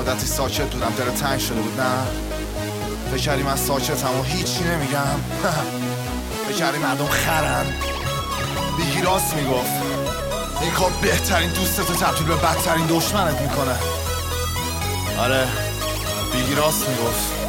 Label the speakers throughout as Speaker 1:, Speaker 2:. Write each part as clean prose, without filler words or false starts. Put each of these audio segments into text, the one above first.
Speaker 1: مدتی ساکت بودم، دل تنگ شده بود. نه فکر کردی من ساکتم و هیچی نمیگم؟ فکر کردی مردم خرن؟ بیگی راست میگفت، این کار بهترین دوستتو تبدیل به بدترین دشمنت میکنه. آره بیگی راست میگفت.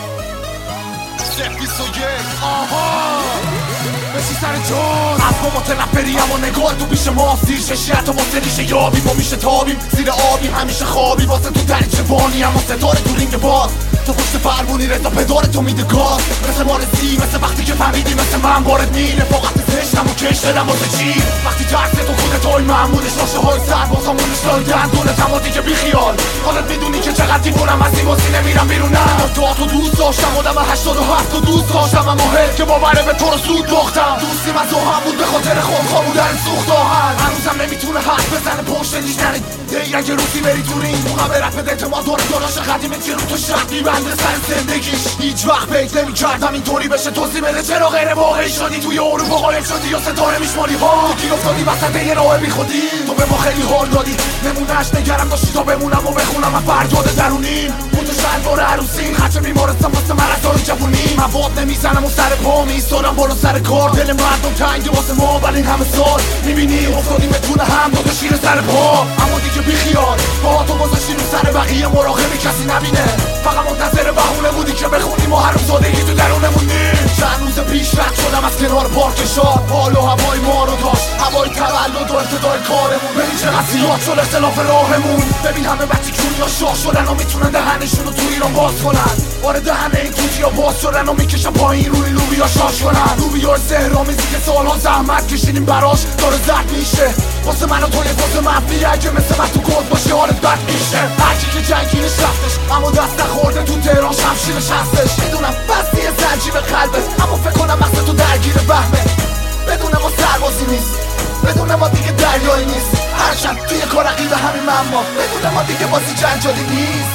Speaker 1: آها بشی سر جون اصلا متنفری اما نگاه تو پیش ما سیر ششیت و واسه ریشه یابی ما میشه تابیم زیر آبیم همیشه خوابی واسه تو دریچه بانی اما ستاره تو رینگ باز تو پشت فرمونی رضا پدار تو میده گاز مثل مارزی مثل وقتی که فهمیدی مثل من بارد میره فاقت زشتم و کش دلم واسه چی وقتی ترس تو خودت های محمودش ناشه های سر بازامونش لایدن دونتم و دیگه بی خیال حالت میدونی که چقدر دیوونم از این واسی نمیرم بیرون تا تو دوست داشتم آدم 87 و دوست داشتم اما هر که باوره به تو رو سود باختم دوستیم از هم بود به خاطر خودخواه بودن سوخت آهن هنوزم نمیتونه حرف بزنه پشت نیشتنه دی اگه روزی بری تو رینگ موقع رفت اعتماد داره داراش قدیمت که رو تو شرط میبنده سر زندگیش هیچ وقت فکر نمی‌کردم اینطوری بشه توضیح بده چرا غیر واقعی شدی توی اروپا غایب شدی یا ستاره میشماری ها تو گیر افتادی وسط یه راه بی خودی تو به ما خیلی حال دادی نمونهش نگرم داشتی تا بمونم و بخونم از فرداد درونیم تو شلوار عروسیم خرچه بیمارستان واسه مرزای جوونیم مواد نمیزنم و سر پا میستارم بالا سر کار دل مردم تنگه واسه ما ولی این همه سال میبینیم افتادیم بتونه هم دو تا شیر سر پا اما دیگه بیخیال با تو گذاشتی رو سر بقیه مراقبی کسی نبینه فقط منتظر بهونه بودی که بخونیم و هر روز سادگی تو درونمونیم چند روز پیش رد شدم از کنار پارک شاد حال و هوای ما رو داشت هوای تولد و ابتدای کارمون ببین چقدر زیاد شد اختلاف راهمون ببین همه بچه کونیا شاخ شدن و میتونن دهنشون رو تو ایران باز کنن آره دهنه این توتیا باز شدن و میکشن پایین روی لوبیا شاش کنن لوبیا زهرامیزی که سالها زحمت کشیدیم براش داره زرد میشه واسه من و توی واسه منفی اگه مثل من تو گود باشه حالت بد میشه هرکی که جنگینش رفتش اما دست نخورده تو تهران شمشیرش هستش میدونم بستی زنجیر قلبت اما فکر کنم مقصد تو درگیر وهمه بدون ما سربازی نیست بدون ما دیگه دریایی نیست هر شب توی کار عقیده همین معما بدون ما دیگه بازی جنجالی نیست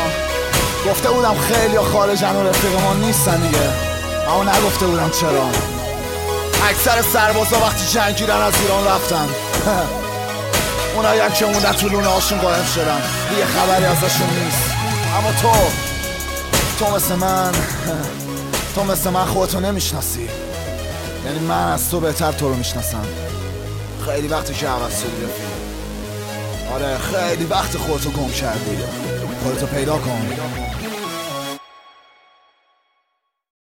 Speaker 1: گفته بودم خیلی خارجن و رفیق ما نیستن دیگه اما نگفته بودم چرا اکثر سربازا وقتی جنگیرن از ایران رفتن اونایی هم که موندن تو لونه هاشون قایم شدن دیگه خبری ازشون نیست اما تو مثل من خودتو نمیشناسی یعنی من از تو بهتر تو رو میشناسم خیلی وقتی که عوض شدی رفیق آره خیلی وقت خودتو گم کردی خودتو پیدا کن